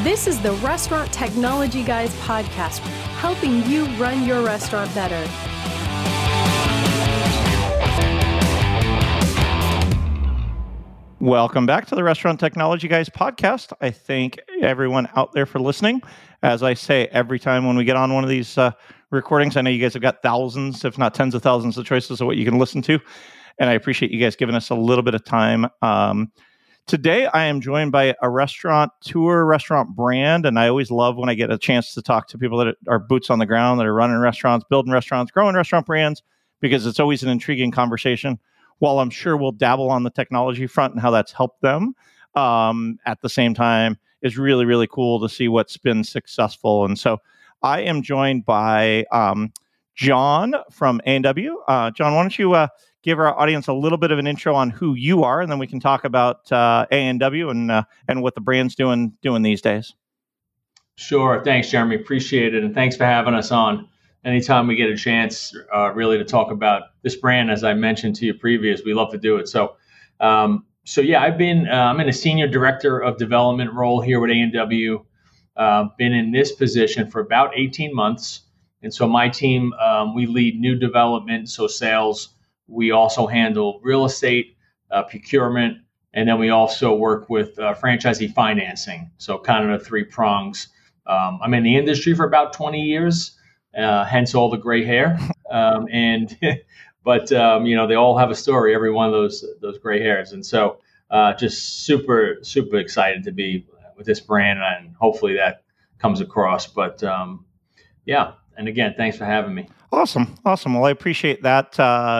This is the Restaurant Technology Guys podcast, helping you run your restaurant better. Welcome back to the Restaurant Technology Guys podcast. I thank everyone out there for listening. As I say every time when we get on one of these recordings, I know you guys have got thousands, if not tens of thousands of choices of what you can listen to. And I appreciate you guys giving us a little bit of time. Today, I am joined by a restaurant brand. And I always love when I get a chance to talk to people that are boots on the ground, that are running restaurants, building restaurants, growing restaurant brands, because it's always an intriguing conversation. While I'm sure we'll dabble on the technology front and how that's helped them, at the same time, is really, really cool to see what's been successful. And so I am joined by John from A&W. John, why don't you give our audience a little bit of an intro on who you are, and then we can talk about A&W and what the brand's doing these days. Sure. Thanks, Jeremy. Appreciate it. And thanks for having us on. Anytime we get a chance really to talk about this brand, as I mentioned to you previous, we love to do it. So I'm in a senior director of development role here with A&W. Been in this position for about 18 months. And so my team, we lead new development, so sales. We also handle real estate, procurement, and then we also work with franchisee financing. So kind of the three prongs. I'm in the industry for about 20 years. Hence all the gray hair, but they all have a story. Every one of those gray hairs, and so just super excited to be with this brand, and hopefully that comes across. But and again, thanks for having me. Awesome. Well, I appreciate that.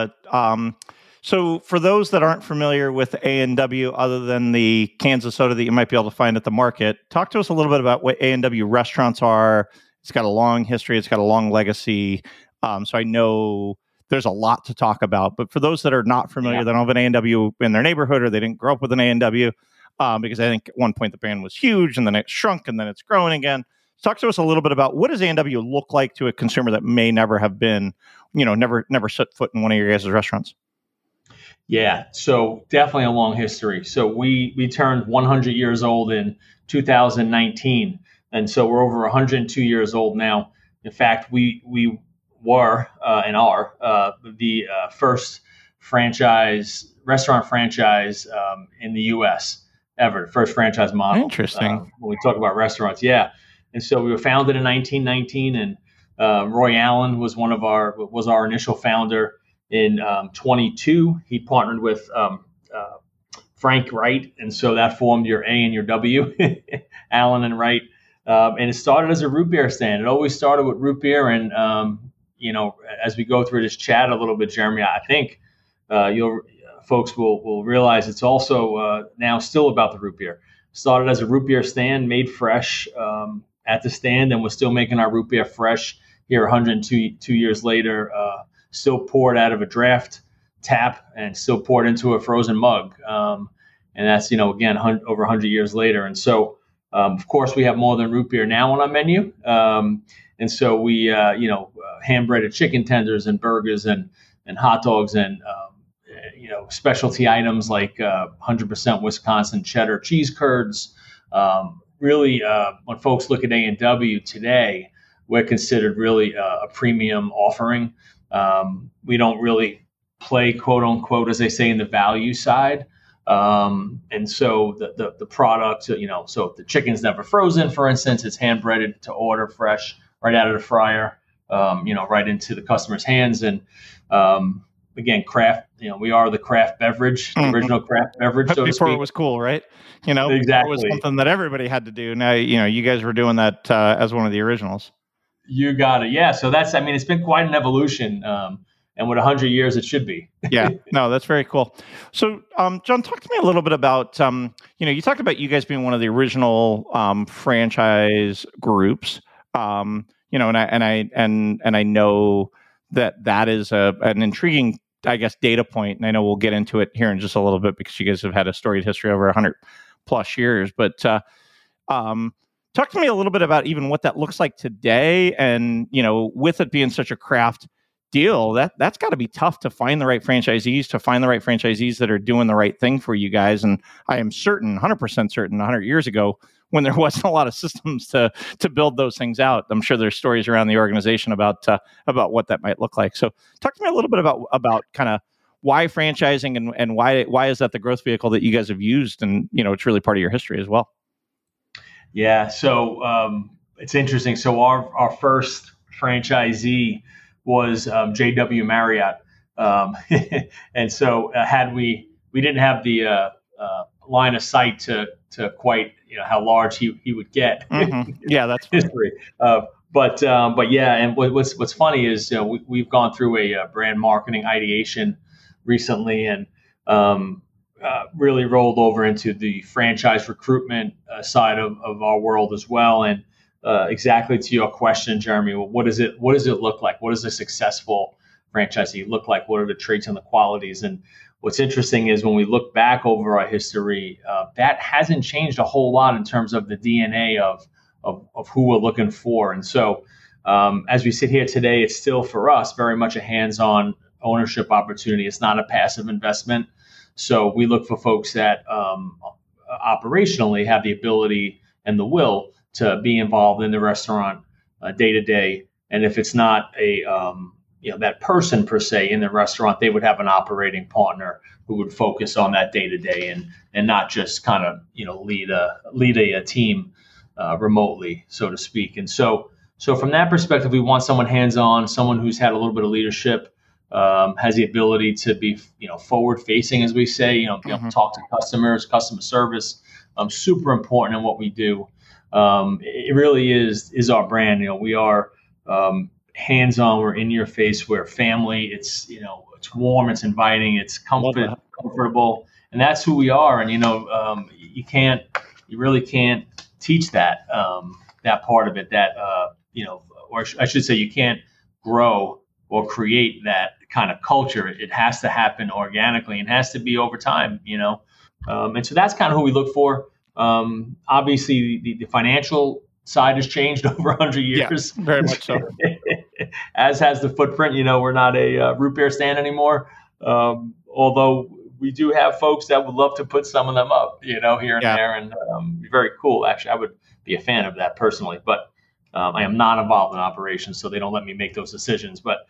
So for those that aren't familiar with A&W, other than the cans of soda that you might be able to find at the market, talk to us a little bit about what A&W restaurants are. It's got a long history. It's got a long legacy. So I know there's a lot to talk about. But for those that are not familiar, they don't have an A&W in their neighborhood, or they didn't grow up with an A&W, because I think at one point the brand was huge, and then it shrunk, and then it's growing again. Talk to us a little bit about what does A&W look like to a consumer that may never have been, never set foot in one of your guys' restaurants. Yeah, so definitely a long history. So we turned 100 years old in 2019. And so we're over 102 years old now. In fact, we were and are the first restaurant franchise in the U.S. ever, first franchise model. Interesting. When we talk about restaurants, yeah. And so we were founded in 1919, and Roy Allen was our initial founder. In 22, he partnered with Frank Wright, and so that formed your A and your W, Allen and Wright. And it started as a root beer stand. It always started with root beer. And, as we go through this chat a little bit, Jeremy, I think folks will realize it's also now still about the root beer. Started as a root beer stand, made fresh at the stand, and we're still making our root beer fresh here 102 years later, still poured out of a draft tap and still poured into a frozen mug. And that's, again, over 100 years later. And so, of course, we have more than root beer now on our menu. And so we, hand-breaded chicken tenders and burgers and hot dogs and, specialty items like 100% Wisconsin cheddar cheese curds. Really, when folks look at A&W today, we're considered really a premium offering. We don't really play, quote unquote, as they say, in the value side. And so the product, so if the chicken's never frozen, for instance, it's hand breaded to order fresh right out of the fryer, right into the customer's hands. And again, craft, we are the craft beverage, the original craft beverage. So before it was cool, right? Exactly. It was something that everybody had to do. Now, you guys were doing that as one of the originals. You got it. Yeah. So it's been quite an evolution. And with 100 years, it should be. Yeah, no, that's very cool. So, John, talk to me a little bit about, you talked about you guys being one of the original franchise groups, and I know that is an intriguing, I guess, data point. And I know we'll get into it here in just a little bit because you guys have had a storied history over 100 plus years. But talk to me a little bit about even what that looks like today, and with it being such a craft deal, that's got to be tough to find the right franchisees that are doing the right thing for you guys. And I am certain, 100% certain, 100 years ago, when there wasn't a lot of systems to build those things out, I'm sure there's stories around the organization about what that might look like. So talk to me a little bit about kind of why franchising and why is that the growth vehicle that you guys have used, and it's really part of your history as well. Yeah, so it's interesting. So our first franchisee was JW Marriott, and so we didn't have the line of sight to quite how large he would get. Mm-hmm. Yeah, that's history. But yeah, and what's funny is we've gone through a brand marketing ideation recently, and really rolled over into the franchise recruitment side of our world as well. And exactly to your question, Jeremy, what does it look like? What does a successful franchisee look like? What are the traits and the qualities? And what's interesting is when we look back over our history, that hasn't changed a whole lot in terms of the DNA of who we're looking for. And so as we sit here today, it's still for us very much a hands-on ownership opportunity. It's not a passive investment. So we look for folks that operationally have the ability and the will to be involved in the restaurant day to day. And if it's not that person per se in the restaurant, they would have an operating partner who would focus on that day to day and not just kind of lead a team remotely, so to speak. And so from that perspective, we want someone hands-on, someone who's had a little bit of leadership, has the ability to be forward facing, as we say, Mm-hmm. talk to customers, customer service, super important in what we do. It really is our brand. We are hands-on, we're in your face, we're family. It's it's warm, it's inviting, it's comfortable, and that's who we are. And you really can't teach that part of it, or I should say, you can't grow or create that kind of culture. It has to happen organically and has to be over time, and so that's kind of who we look for. Obviously, the financial side has changed over 100 years. Yeah, very much so. As has the footprint. We're not a root beer stand anymore, although we do have folks that would love to put some of them up, here and there, and be very cool. Actually, I would be a fan of that personally, but I am not involved in operations, so they don't let me make those decisions. But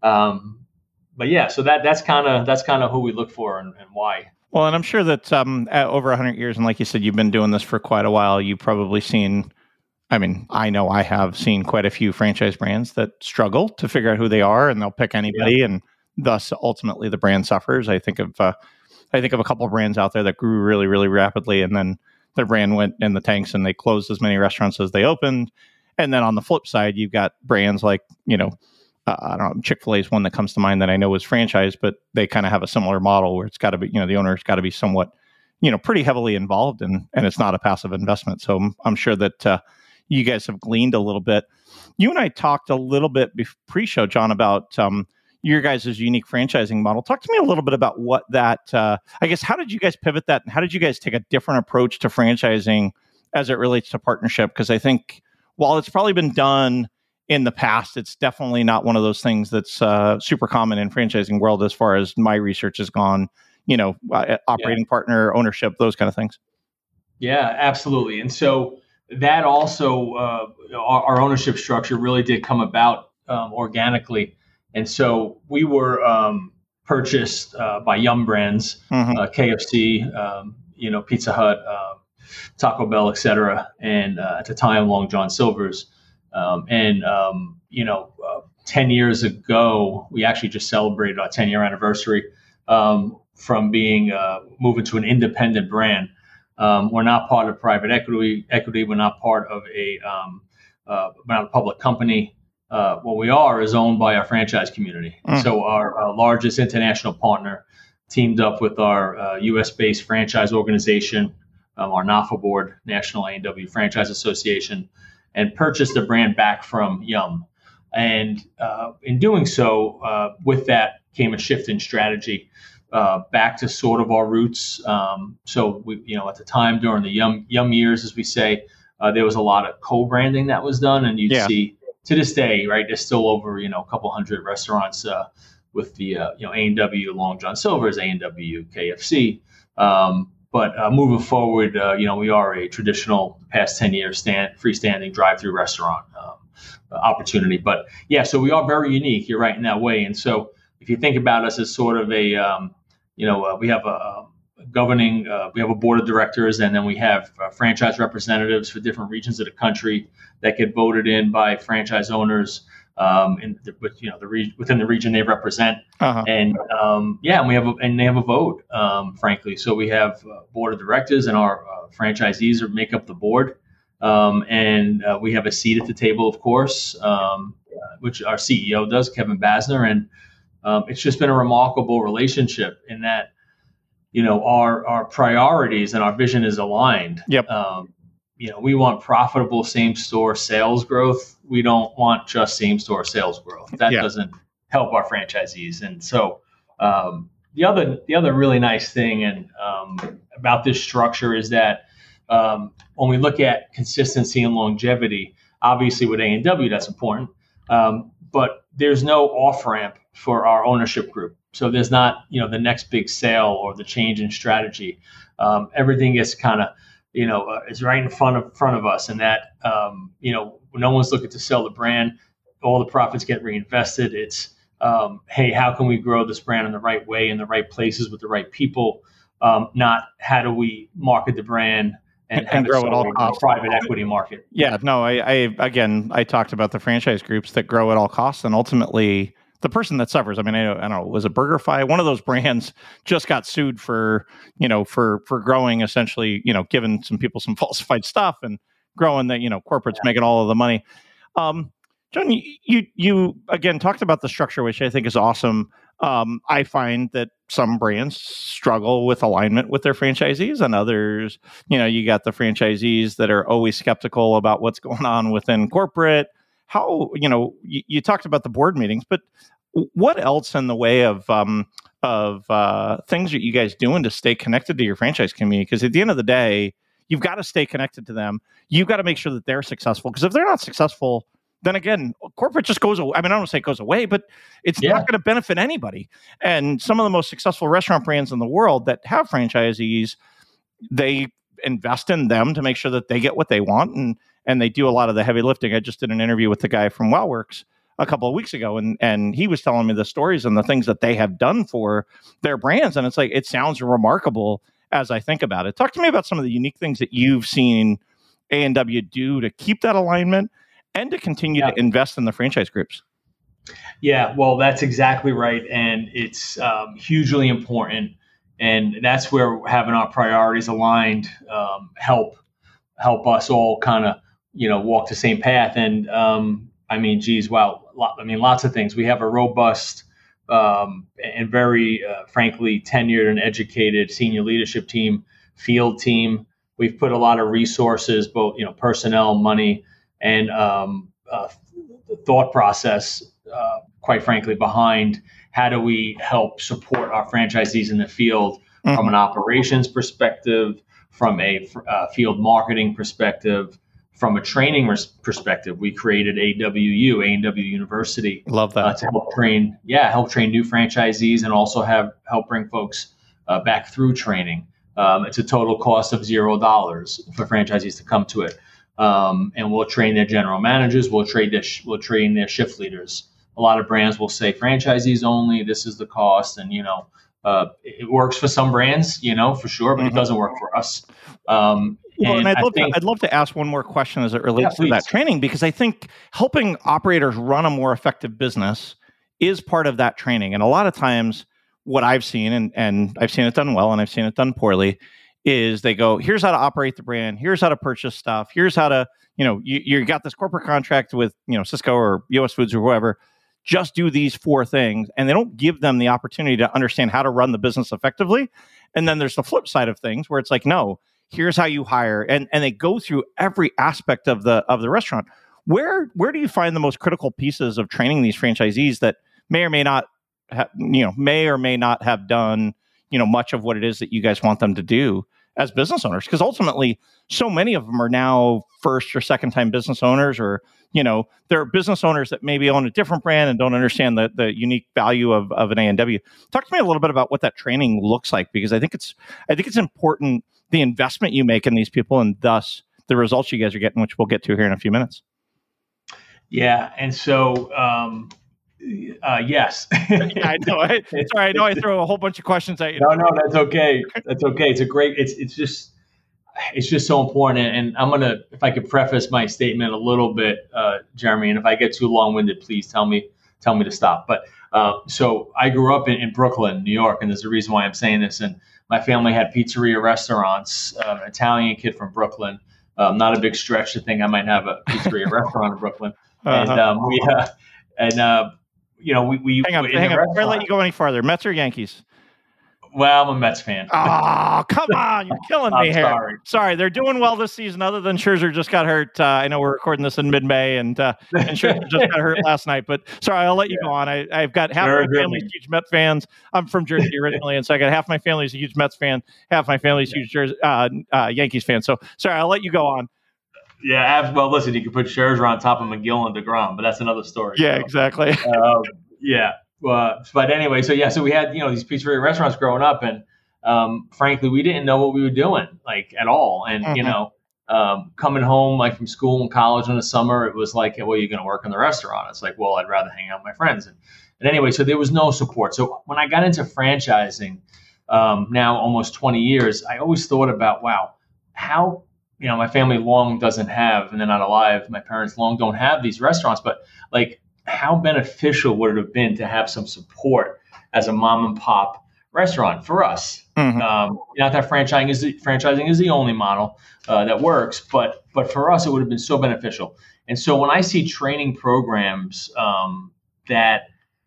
yeah, so that's kind of who we look for and why. Well, and I'm sure that over 100 years, and like you said, you've been doing this for quite a while, you've probably seen, I know I have seen quite a few franchise brands that struggle to figure out who they are, and they'll pick anybody, and thus ultimately the brand suffers. I think of a couple of brands out there that grew really, really rapidly, and then their brand went in the tanks and they closed as many restaurants as they opened. And then on the flip side, you've got brands like, I don't know, Chick-fil-A is one that comes to mind that I know is franchised, but they kind of have a similar model where it's got to be, the owner's got to be somewhat, pretty heavily involved, and it's not a passive investment. So I'm sure that you guys have gleaned a little bit. You and I talked a little bit pre-show, John, about your guys' unique franchising model. Talk to me a little bit about what that, I guess, how did you guys pivot that, and how did you guys take a different approach to franchising as it relates to partnership? Because I think while it's probably been done in the past, it's definitely not one of those things that's super common in franchising world as far as my research has gone, operating partner, ownership, those kind of things. Yeah, absolutely. And so that also, our ownership structure really did come about organically. And so we were purchased by Yum Brands, KFC, Pizza Hut, Taco Bell, et cetera. And at the time, Long John Silver's. 10 years ago, we actually just celebrated our 10-year anniversary from being moving to an independent brand. We're not part of private equity. We're not part of we're not a public company. What we are is owned by our franchise community. So our largest international partner teamed up with our U.S.-based franchise organization, our NAFA board, National A&W Franchise Association, and purchased the brand back from Yum. And in doing so, with that came a shift in strategy back to sort of our roots. So we, at the time during the Yum years, as we say, there was a lot of co-branding that was done, and you'd see to this day, right, there's still over, a couple hundred restaurants with the, A&W, Long John Silver's, A&W, KFC. But moving forward, we are a traditional past 10 years freestanding drive-through restaurant opportunity. But yeah, so we are very unique. You're right in that way. And so if you think about us as sort of we have a governing, we have a board of directors, and then we have franchise representatives for different regions of the country that get voted in by franchise owners within the region they represent. Uh-huh. And they have a vote, frankly. So we have board of directors, and our franchisees make up the board. And we have a seat at the table, of course, which our CEO does, Kevin Basner. And it's just been a remarkable relationship in that, our priorities and our vision is aligned. Yep. We want profitable same-store sales growth. We don't want just same-store sales growth. That doesn't help our franchisees. And so the other really nice thing about this structure is that when we look at consistency and longevity, obviously with A&W that's important, but there's no off-ramp for our ownership group. So there's not the next big sale or the change in strategy. Everything gets kind of is right in front of us, and that no one's looking to sell the brand. All the profits get reinvested. It's hey, how can we grow this brand in the right way, in the right places with the right people? Not how do we market the brand and grow it all costs. Private equity market. Yeah, no, I talked about the franchise groups that grow at all costs, and ultimately the person that suffers. I mean, I don't know, was it BurgerFi? One of those brands just got sued for growing, essentially, giving some people some falsified stuff and growing that, corporate's making all of the money. John, you again talked about the structure, which I think is awesome. I find that some brands struggle with alignment with their franchisees, and others, you got the franchisees that are always skeptical about what's going on within corporate. How, you talked about the board meetings, but what else in the way of things that you guys doing to stay connected to your franchise community? Because at the end of the day, you've got to stay connected to them. You've got to make sure that they're successful. Because if they're not successful, then again, corporate just goes away. I mean, I don't want to say it goes away, but it's not going to benefit anybody. And some of the most successful restaurant brands in the world that have franchisees, they invest in them to make sure that they get what they want, and they do a lot of the heavy lifting. I just did an interview with the guy from WowWorks a couple of weeks ago, and he was telling me the stories and the things that they have done for their brands. And it's like, it sounds remarkable as I think about it. Talk to me about some of the unique things that you've seen A&W do to keep that alignment and to continue to invest in the franchise groups. Yeah, well, that's exactly right. And it's hugely important. And that's where having our priorities aligned help us all kind of, walk the same path. And lots of things. We have a robust and very, frankly, tenured and educated senior leadership team, field team. We've put a lot of resources, both, personnel, money, and thought process, quite frankly, behind how do we help support our franchisees in the field from an operations perspective, from a field marketing perspective, from a training perspective. We created A&W University. Love that. To help train new franchisees and also help bring folks back through training. It's a total cost of $0 for franchisees to come to it. And we'll train their general managers. We'll train their shift leaders. A lot of brands will say franchisees only. This is the cost, and it works for some brands, for sure, but it doesn't work for us. I'd love to ask one more question as it relates to that training, because I think helping operators run a more effective business is part of that training. And a lot of times, what I've seen, and I've seen it done well, and I've seen it done poorly, is they go, here's how to operate the brand, here's how to purchase stuff, here's how to, you got this corporate contract with, Cisco or US Foods or whoever, just do these 4 things. And they don't give them the opportunity to understand how to run the business effectively. And then there's the flip side of things where it's like, no, here's how you hire. And they go through every aspect of the restaurant. Where do you find the most critical pieces of training these franchisees that may or may not have done, much of what it is that you guys want them to do as business owners? Because ultimately, so many of them are now first or second time business owners, or they're business owners that maybe own a different brand and don't understand the unique value of an A&W. Talk to me a little bit about what that training looks like, because I think it's important, the investment you make in these people, and thus the results you guys are getting, which we'll get to here in a few minutes. Yeah, and so yes. Yeah, I know. I know I throw a whole bunch of questions at you. No, that's okay. That's okay. It's just so important. And I'm gonna, if I could preface my statement a little bit, Jeremy, and if I get too long-winded, please tell me to stop. But so I grew up in Brooklyn, New York, and there's a reason why I'm saying this. And my family had pizzeria restaurants. An Italian kid from Brooklyn. Not a big stretch to think I might have a pizzeria restaurant in Brooklyn. And hang on. Before I let you go any farther, Mets or Yankees? Well, I'm a Mets fan. Oh, come on. You're killing me here. Sorry. They're doing well this season, other than Scherzer just got hurt. I know we're recording this in mid-May, and Scherzer just got hurt last night. But sorry, I'll let you go on. I've got half my family's huge Mets fans. I'm from Jersey originally, and so I got half my family's a huge Mets fan, half my family's huge Yankees fan. So sorry, I'll let you go on. Yeah, well, listen, you can put Scherzer on top of McGill and DeGrom, but that's another story. Yeah, exactly. Yeah. But anyway, so we had, these pizzeria restaurants growing up, and frankly, we didn't know what we were doing, like, at all. And, coming home, like, from school and college in the summer, it was like, well, you're going to work in the restaurant. It's like, well, I'd rather hang out with my friends. And anyway, so there was no support. So when I got into franchising, now almost 20 years, I always thought about, wow, how, my family long doesn't have, and they're not alive, my parents long don't have these restaurants, but like, how beneficial would it have been to have some support as a mom and pop restaurant for us? Mm-hmm. Not that franchising is the only model that works, but for us, it would have been so beneficial. And so when I see training programs that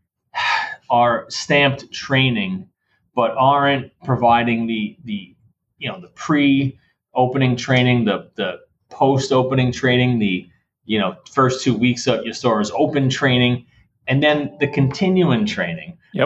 are stamped training, but aren't providing the pre-opening training, the post-opening training, the first 2 weeks of your store is open training, and then the continuing training, yep.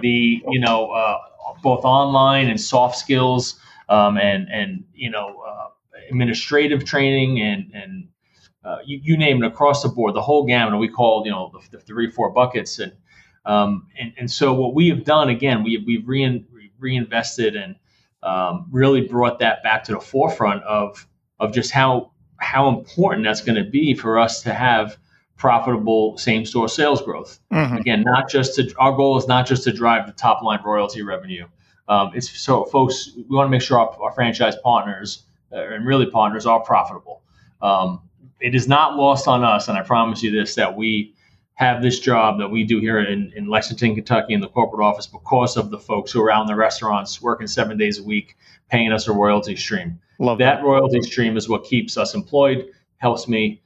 Both online and soft skills, and administrative training, and you name it, across the board, the whole gamut. We call the 3-4 buckets, and so what we have done, again, we've reinvested and really brought that back to the forefront of just how important that's going to be for us to have profitable same-store sales growth. Mm-hmm. Again, our goal is not just to drive the top-line royalty revenue. It's so, folks, we want to make sure our franchise partners, and really partners, are profitable. It is not lost on us, and I promise you this, that we have this job that we do here in Lexington, Kentucky, in the corporate office, because of the folks who are out in the restaurants working 7 days a week, paying us a royalty stream. Love that royalty stream is what keeps us employed, helps me,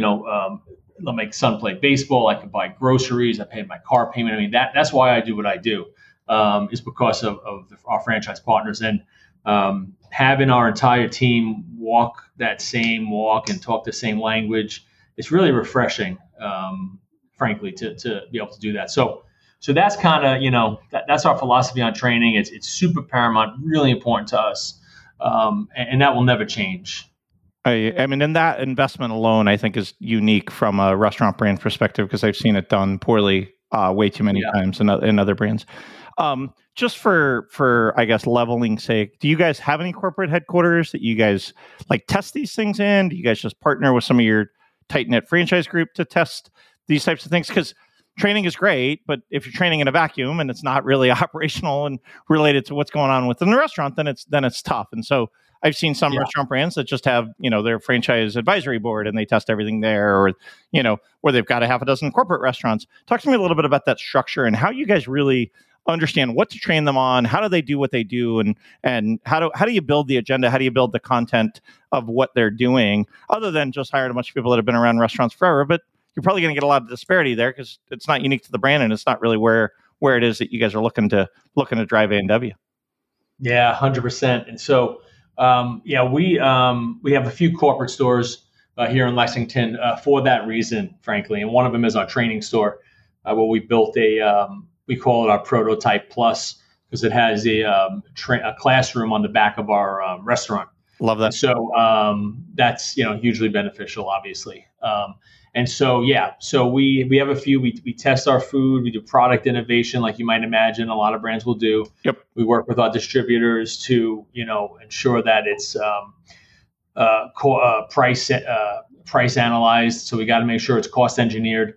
let my son play baseball. I can buy groceries. I pay my car payment. I mean, that's why I do what I do, is because of our franchise partners, and having our entire team walk that same walk and talk the same language. It's really refreshing, frankly, to be able to do that. So that's kind of, that's our philosophy on training. It's super paramount, really important to us. And that will never change. I mean, and that investment alone, I think, is unique from a restaurant brand perspective, because I've seen it done poorly way too many times in other brands. Just for I guess leveling's sake, do you guys have any corporate headquarters that you guys like test these things in? Do you guys just partner with some of your tight-knit franchise group to test these types of things? Because training is great, but if you're training in a vacuum and it's not really operational and related to what's going on within the restaurant, then it's tough. And so I've seen some restaurant brands that just have, their franchise advisory board and they test everything there, or, or they've got a half a dozen corporate restaurants. Talk to me a little bit about that structure and how you guys really understand what to train them on. How do they do what they do? And how do you build the agenda? How do you build the content of what they're doing, other than just hiring a bunch of people that have been around restaurants forever? But you're probably going to get a lot of disparity there, because it's not unique to the brand, and it's not really where it is that you guys are looking to drive A&W. Yeah, 100%. And so, we have a few corporate stores here in Lexington for that reason, frankly. And one of them is our training store, where we built we call it our Prototype Plus, because it has a classroom on the back of our restaurant. Love that. And so that's hugely beneficial, obviously. And so so we have a few. We test our food. We do product innovation, like you might imagine. A lot of brands will do. Yep. We work with our distributors to ensure that it's price analyzed. So we got to make sure it's cost engineered.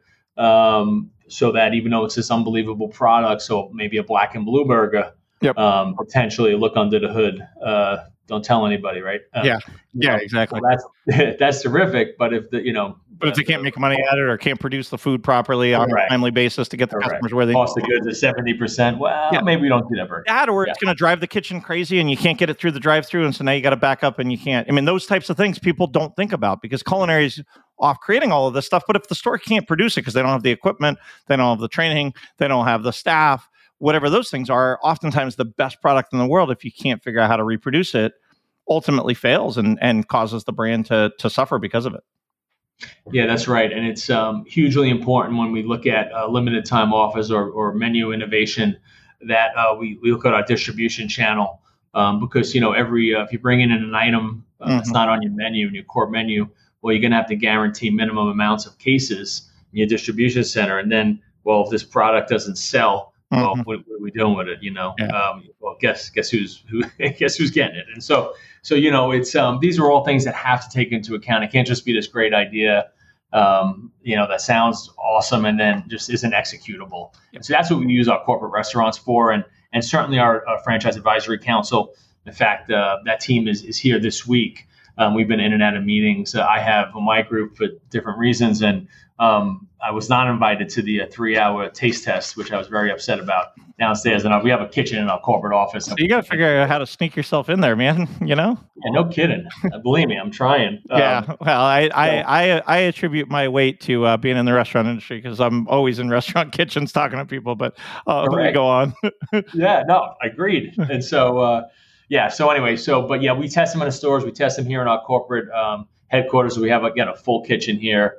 So that even though it's this unbelievable product, so maybe a black and blue burger, yep. Potentially look under the hood. Don't tell anybody, right? Yeah, exactly. So that's terrific. But if but if they can't make money at it or can't produce the food properly on a timely basis to get the customers where they cost of goods is 70%, maybe we don't do that burger. That, or it's going to drive the kitchen crazy and you can't get it through the drive-through, and so now you got to back up and you can't. I mean, those types of things people don't think about because culinary is off creating all of this stuff. But if the store can't produce it because they don't have the equipment, they don't have the training, they don't have the staff, whatever those things are, oftentimes the best product in the world, if you can't figure out how to reproduce it, ultimately fails and causes the brand to suffer because of it. Yeah, that's right. And it's hugely important when we look at limited time offers or menu innovation that we look at our distribution channel because, if you bring in an item that's not on your menu and your core menu, well, you're going to have to guarantee minimum amounts of cases in your distribution center. And then, if this product doesn't sell, well, what are we doing with it? Well, guess who's getting it? And so it's these are all things that have to take into account. It can't just be this great idea, that sounds awesome and then just isn't executable. Yep. So that's what we use our corporate restaurants for, and certainly our franchise advisory council. In fact, that team is here this week. We've been in and out of meetings. I have my group for different reasons, and I was not invited to the 3-hour taste test, which I was very upset about downstairs. And we have a kitchen in our corporate office. So you got to figure out how to sneak yourself in there, man. Yeah, no kidding. Believe me, I'm trying. Well, I attribute my weight to being in the restaurant industry because I'm always in restaurant kitchens talking to people. But let me go on. Yeah, no, agreed. And so. So anyway, we test them in the stores. We test them here in our corporate headquarters. We have a full kitchen here,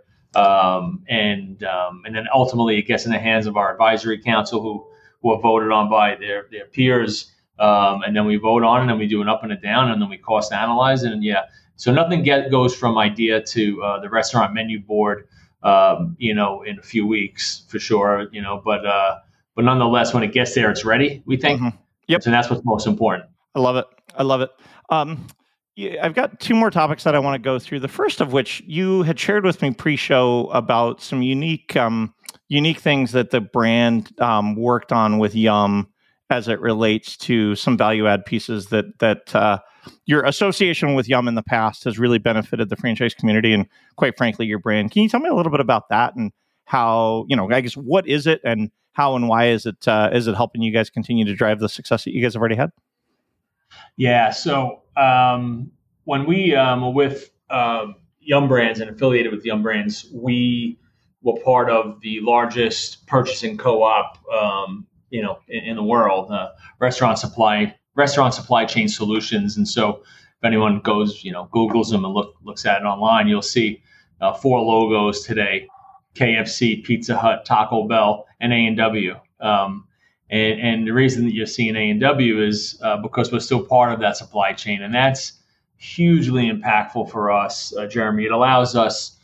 and then ultimately it gets in the hands of our advisory council, who are voted on by their peers, and then we vote on it, and then we do an up and a down, and then we cost analyze it, and so nothing goes from idea to the restaurant menu board, in a few weeks for sure, but nonetheless, when it gets there, it's ready. We think, Yep, so that's what's most important. I love it. I've got two more topics that I want to go through. The first of which you had shared with me pre-show about some unique things that the brand worked on with Yum as it relates to some value-add pieces that your association with Yum in the past has really benefited the franchise community and, quite frankly, your brand. Can you tell me a little bit about that and how, I guess, what is it and how and why is it helping you guys continue to drive the success that you guys have already had? Yeah. So when we were with Yum Brands and affiliated with Yum Brands, we were part of the largest purchasing co-op, in the world, restaurant supply chain solutions. And so if anyone goes, Googles them and looks at it online, you'll see 4 logos today: KFC, Pizza Hut, Taco Bell, and A&W. And the reason that you're seeing A&W is because we're still part of that supply chain. And that's hugely impactful for us, Jeremy. It allows us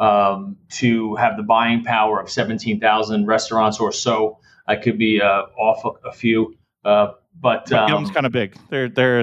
to have the buying power of 17,000 restaurants or so. I could be off a few, but Yum's kind of big. They're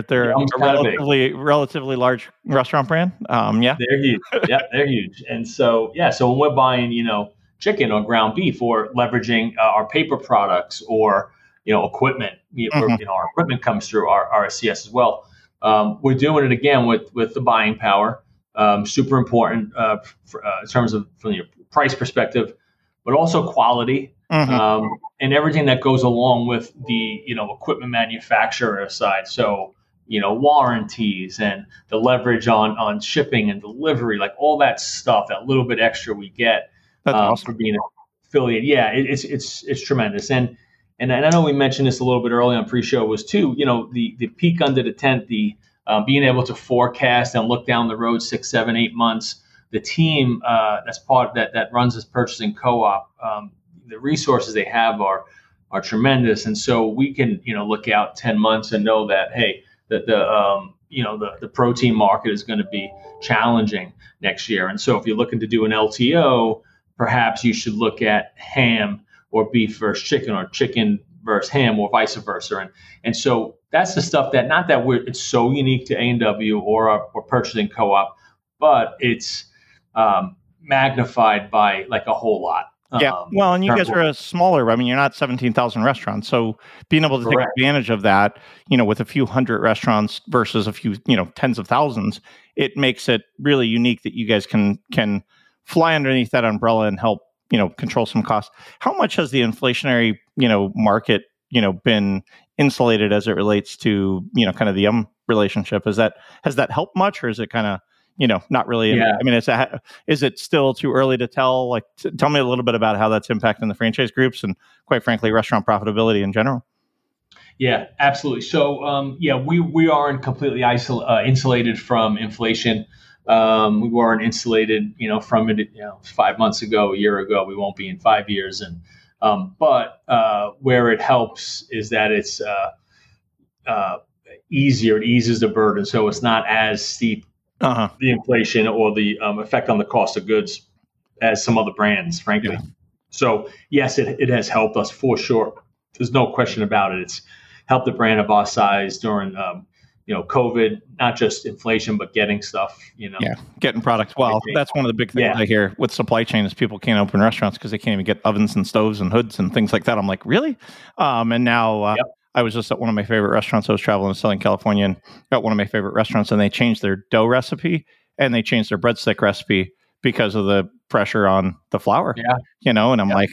a relatively large restaurant brand. They're huge. Yeah, they're huge. And so when we're buying, chicken or ground beef, or leveraging our paper products or equipment, our equipment comes through our RSCS as well. We're doing it again with the buying power. Super important in terms of from your price perspective, but also quality, and everything that goes along with the equipment manufacturer side. So warranties and the leverage on shipping and delivery, like all that stuff, that little bit extra we get. That's awesome. For being an affiliate. Yeah, it's tremendous. And I know we mentioned this a little bit early on pre-show was too, the peak under the tent, the being able to forecast and look down the road 6, 7, 8 months. The team that's part that runs this purchasing co-op, the resources they have are tremendous. And so we can look out 10 months and know that, hey, that the the protein market is going to be challenging next year. And so if you're looking to do an LTO, perhaps you should look at ham or beef versus chicken, or chicken versus ham, or vice versa. And so that's the stuff that, not that it's so unique to A&W or Purchasing Co-op, but it's magnified by like a whole lot. Yeah, well, and you guys are a smaller, I mean, you're not 17,000 restaurants. So being able to take advantage of that, with a few hundred restaurants versus a few, tens of thousands, it makes it really unique that you guys can fly underneath that umbrella and help, control some costs. How much has the inflationary, market, been insulated as it relates to, kind of the relationship? Has that helped much, or is it kind of, not really? Yeah. I mean, is it still too early to tell? Like, tell me a little bit about how that's impacting the franchise groups and, quite frankly, restaurant profitability in general. Yeah, absolutely. So, we aren't completely insulated from inflation. We weren't insulated, from it, 5 months ago, a year ago. We won't be in 5 years. But where it helps is that it's easier. It eases the burden, so it's not as steep. The inflation or the effect on the cost of goods as some other brands, frankly. Yeah. So yes, it has helped us for sure. There's no question about it. It's helped the brand of our size during, COVID, not just inflation, but getting stuff, Yeah, getting products. Well, that's one of the big things I hear with supply chain is people can't open restaurants because they can't even get ovens and stoves and hoods and things like that. I'm like, really? And now... I was just at one of my favorite restaurants. I was traveling to Southern California and got one of my favorite restaurants, and they changed their dough recipe and they changed their breadstick recipe because of the pressure on the flour. Yeah. And I'm like,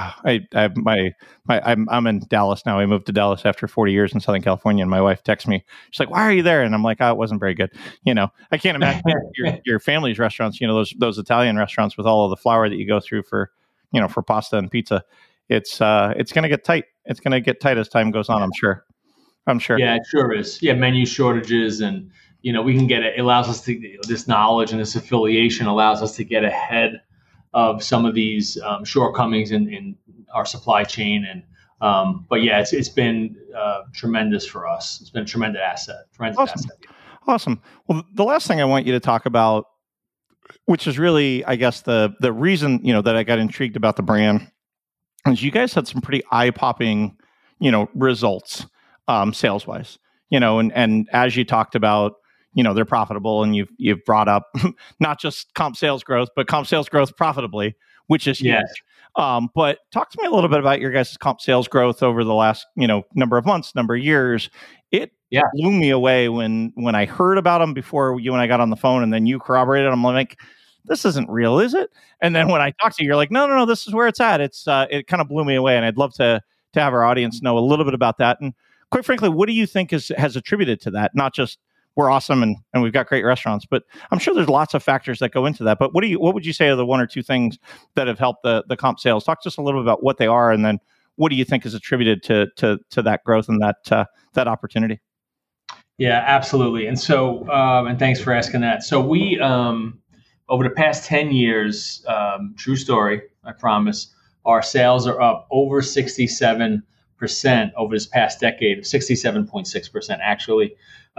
I'm in Dallas now. I moved to Dallas after 40 years in Southern California, and my wife texts me. She's like, "Why are you there?" And I'm like, "Oh, it wasn't very good." I can't imagine your family's restaurants. Those Italian restaurants with all of the flour that you go through for pasta and pizza. It's going to get tight. It's going to get tight as time goes on. I'm sure. Yeah, it sure is. Yeah, menu shortages, and we can get it. It allows us to, this knowledge and this affiliation allows us to get ahead of some of these shortcomings in our supply chain. And but yeah, it's been tremendous for us. It's been a tremendous asset. Awesome. Well, the last thing I want you to talk about, which is really, I guess, the reason that I got intrigued about the brand, is you guys had some pretty eye-popping, results, sales-wise, and as you talked about, they're profitable, and you've brought up not just comp sales growth, but comp sales growth profitably, which is huge. But talk to me a little bit about your guys' comp sales growth over the last, number of months, number of years. It blew me away when I heard about them before you and I got on the phone, and then you corroborated. I'm like, this isn't real, is it? And then when I talk to you, you're like, no, this is where it's at. It kind of blew me away. And I'd love to have our audience know a little bit about that. And quite frankly, what do you think has attributed to that? Not just we're awesome and we've got great restaurants, but I'm sure there's lots of factors that go into that. But what would you say are the one or two things that have helped the comp sales? Talk to us a little bit about what they are, and then what do you think is attributed to that growth and that opportunity? Yeah, absolutely. And so, and thanks for asking that. So we, over the past 10 years, true story, I promise, our sales are up over 67% over this past decade, 67.6% actually.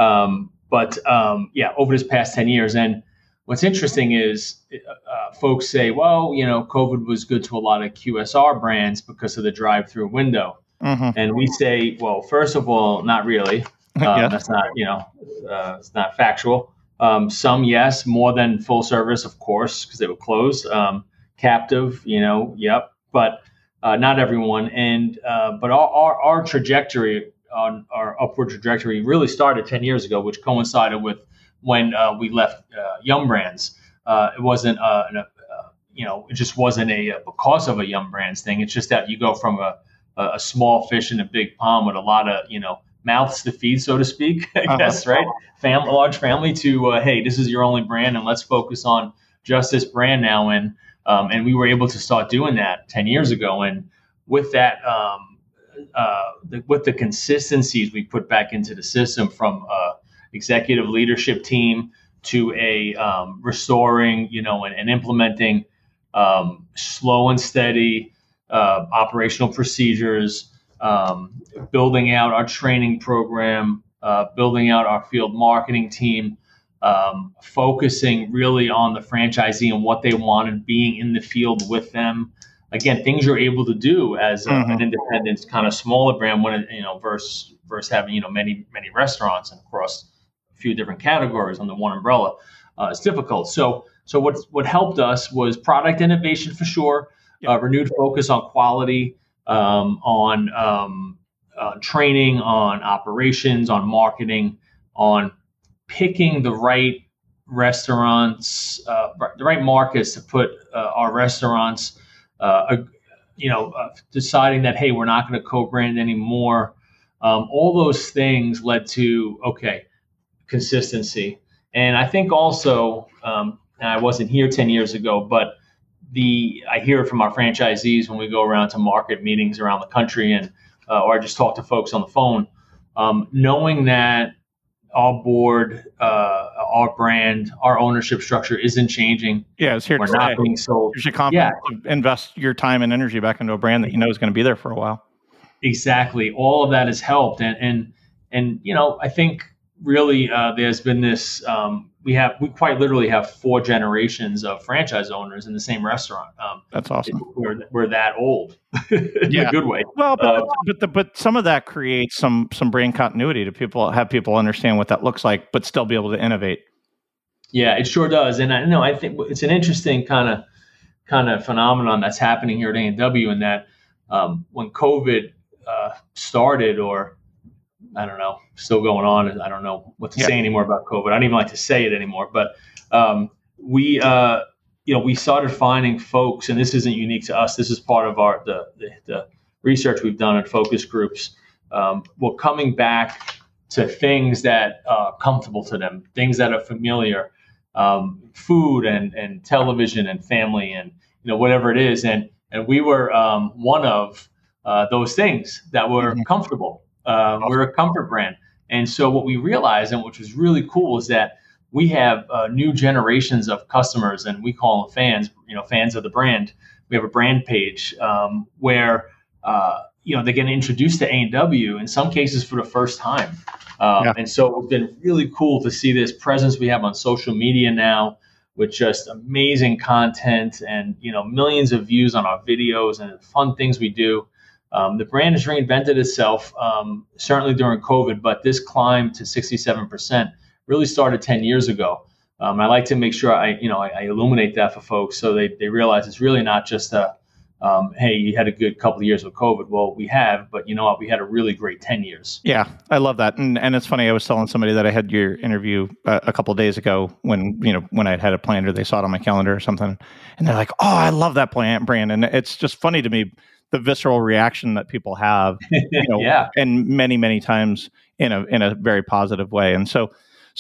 Over this past 10 years. And what's interesting is folks say, well, COVID was good to a lot of QSR brands because of the drive-through window. Mm-hmm. And we say, well, first of all, not really. That's not, it's not factual. Some, yes, more than full service, of course, because they were closed. Captive, yep, but not everyone. And but our trajectory, on our upward trajectory, really started 10 years ago, which coincided with when we left Yum Brands. It wasn't, it just wasn't because of a Yum Brands thing. It's just that you go from a small fish in a big pond with a lot of, mouths to feed, so to speak, I guess, right? Large family to, hey, this is your only brand, and let's focus on just this brand now. And we were able to start doing that 10 years ago. And with that, with the consistencies we put back into the system, from executive leadership team to a restoring, and implementing slow and steady operational procedures, building out our training program, building out our field marketing team, focusing really on the franchisee and what they wanted, being in the field with them. Again, things you're able to do as an independent kind of smaller brand when versus having many restaurants and across a few different categories under one umbrella. It's difficult. So what helped us was product innovation for sure, renewed focus on quality, on training, on operations, on marketing, on picking the right restaurants, the right markets to put our restaurants. Deciding that, hey, we're not going to co-brand anymore. All those things led to consistency. And I think also, and I wasn't here 10 years ago, but I hear it from our franchisees when we go around to market meetings around the country, and or I just talk to folks on the phone, knowing that our board, our brand, our ownership structure isn't changing. Yeah, it's here We're to not stay. being sold. There's your confidence to invest your time and energy back into a brand that you know is going to be there for a while. Exactly. All of that has helped. And I think really there's been this, we quite literally have 4 generations of franchise owners in the same restaurant. That's awesome. We're that old in a good way. Well, but some of that creates some brand continuity to have people understand what that looks like, but still be able to innovate. Yeah, it sure does. And I think it's an interesting kind of phenomenon that's happening here at A&W, in that when COVID started, or I don't know, still going on. I don't know what to say anymore about COVID. I don't even like to say it anymore. But we started finding folks, and this isn't unique to us. This is part of the research we've done in focus groups. We're coming back to things that are comfortable to them, things that are familiar, food and television and family and whatever it is. And we were one of those things that were comfortable. We're a comfort brand. And so what we realized, and which was really cool, is that we have new generations of customers, and we call them fans, fans of the brand. We have a brand page where, they're getting introduced to A&W in some cases for the first time. And so it's been really cool to see this presence we have on social media now, with just amazing content and, millions of views on our videos and fun things we do. The brand has reinvented itself, certainly during COVID, but this climb to 67% really started 10 years ago. I like to make sure I illuminate that for folks so they realize it's really not just hey, you had a good couple of years with COVID. Well, we have, but you know what? We had a really great 10 years. Yeah, I love that. And it's funny. I was telling somebody that I had your interview a couple of days ago when I'd had it planned, or they saw it on my calendar or something. And they're like, oh, I love that brand. And it's just funny to me, the visceral reaction that people have, and many, many times in a very positive way. And so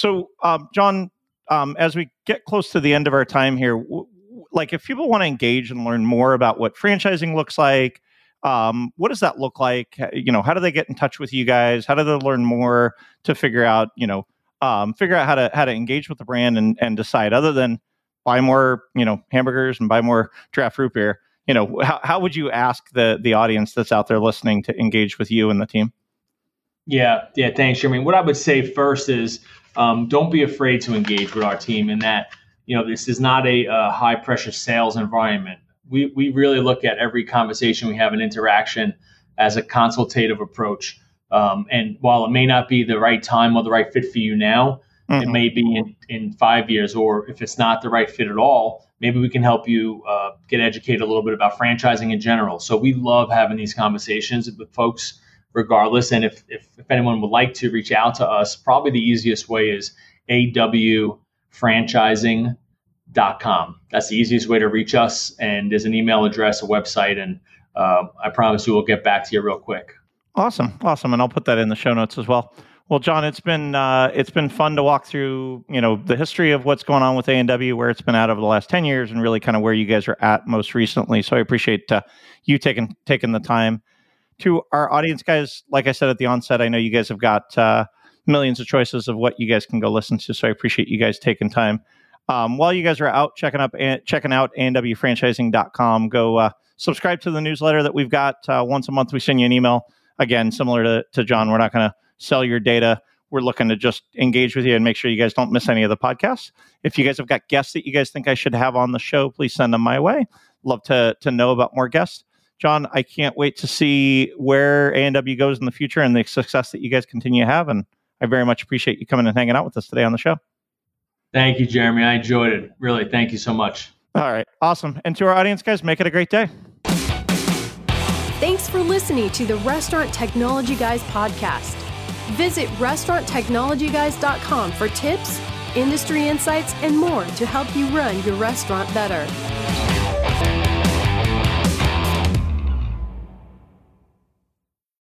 John, as we get close to the end of our time here, like if people want to engage and learn more about what franchising looks like, what does that look like? How do they get in touch with you guys? How do they learn more to figure out how to engage with the brand and decide, other than buy more, hamburgers and buy more draft root beer? How would you ask the audience that's out there listening to engage with you and the team? Yeah. Thanks, Jeremy. What I would say first is, don't be afraid to engage with our team, in that, this is not a high pressure sales environment. We really look at every conversation we have, an interaction, as a consultative approach. And while it may not be the right time or the right fit for you now, it may be in 5 years, or if it's not the right fit at all, maybe we can help you get educated a little bit about franchising in general. So we love having these conversations with folks regardless. And if anyone would like to reach out to us, probably the easiest way is awfranchising.com. That's the easiest way to reach us. And there's an email address, a website, and I promise you we'll get back to you real quick. Awesome. And I'll put that in the show notes as well. Well, John, it's been fun to walk through, the history of what's going on with A&W, where it's been at over the last 10 years, and really kind of where you guys are at most recently. So I appreciate you taking the time. To our audience, guys, like I said at the onset, I know you guys have got millions of choices of what you guys can go listen to. So I appreciate you guys taking time. While you guys are out checking out awfranchising.com, go subscribe to the newsletter that we've got. Once a month, we send you an email. Again, similar to John, we're not going to sell your data. we're looking to just engage with you and make sure you guys don't miss any of the podcasts. If you guys have got guests that you guys think I should have on the show, please send them my way. Love to know about more guests. John, I can't wait to see where A&W goes in the future and the success that you guys continue to have. And I very much appreciate you coming and hanging out with us today on the show. Thank you, Jeremy. I enjoyed it. Really, thank you so much. All right. Awesome. And to our audience, guys, make it a great day. Thanks for listening to the Restaurant Technology Guys podcast. Visit restauranttechnologyguys.com for tips, industry insights, and more to help you run your restaurant better.